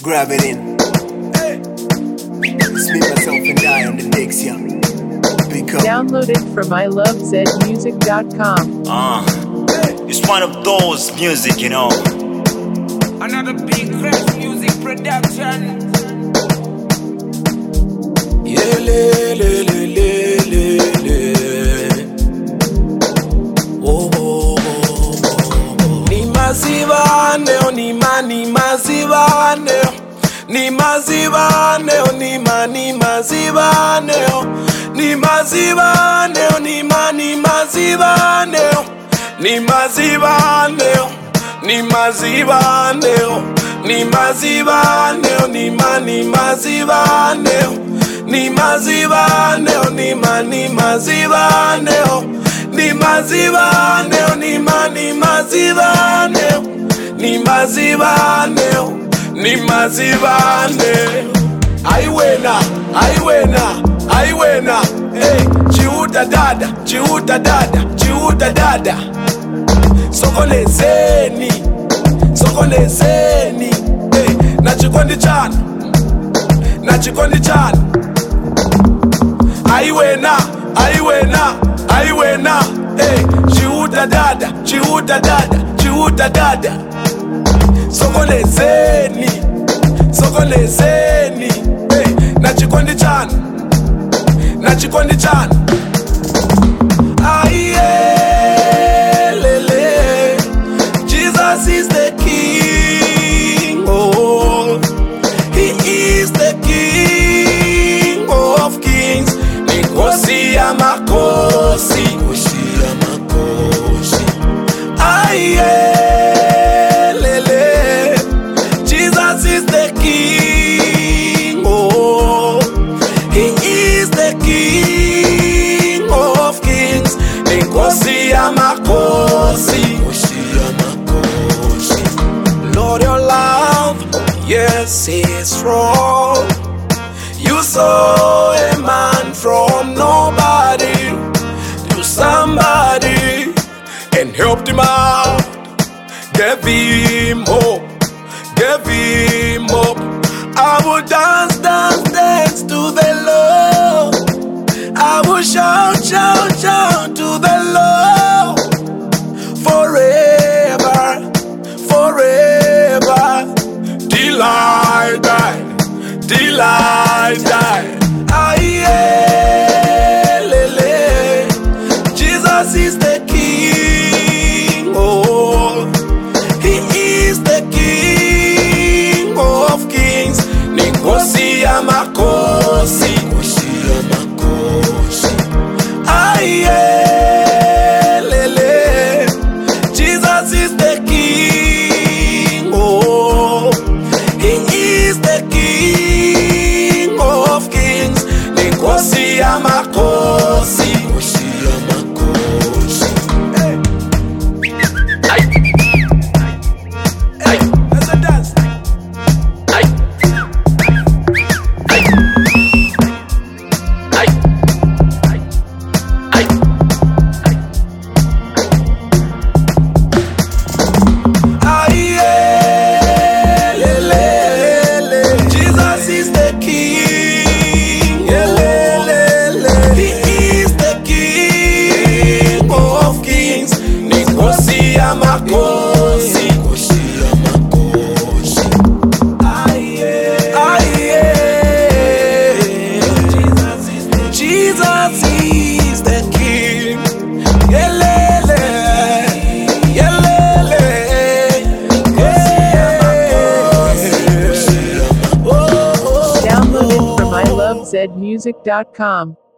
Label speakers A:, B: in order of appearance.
A: Grab it in. It's me, myself, and I on the decks, yeah. Pick up.
B: Downloaded from ilovezmusic.com.
C: It's one of those music, you know.
D: Another big crash music production.
A: Yeah, le, le, le, le, le, le. Oh, oh, oh, oh. Ni mazivane, oh, ni mazivane, oh. Ni mazivane, oh, ni mazivane, oh. Ni mazivane, oh, ni mazivane, oh. Ni mazivane, oh. Ni mazivane, oh. Ni mazivane, oh, ni mazivane, oh. Ni mazivane, oh, ni mazivane, oh. Ni mazivane, oh, ni mazivane, oh. Ni mazivane, oh. Ni mazivane. I wena, hey, chiuta dada, sokolezeni, hey, nachikondi chana, I wena, hey, chiuta dada, sokolezeni, hey, nachikondi chana, lele, Jesus is the King, oh, He is the King of Kings, Nikosi ya makosi, lele, Jesus is the King, oh, He is the King of Kings, Nikosi ya makosi. Lord, your love, yes, is strong. You saw a man from nobody to somebody and helped him out, gave him hope. I will dance to the Lord. I will shout to the Lord forever, till I die. Lele, Jesus is the King, oh, He is the King of Kings, Nikosi ya makosi, lele, Jesus is the King, oh, He is the King of Kings, Nikosi ya makosi. Jesus is the King.
B: Downloaded from ilovezmusic.com.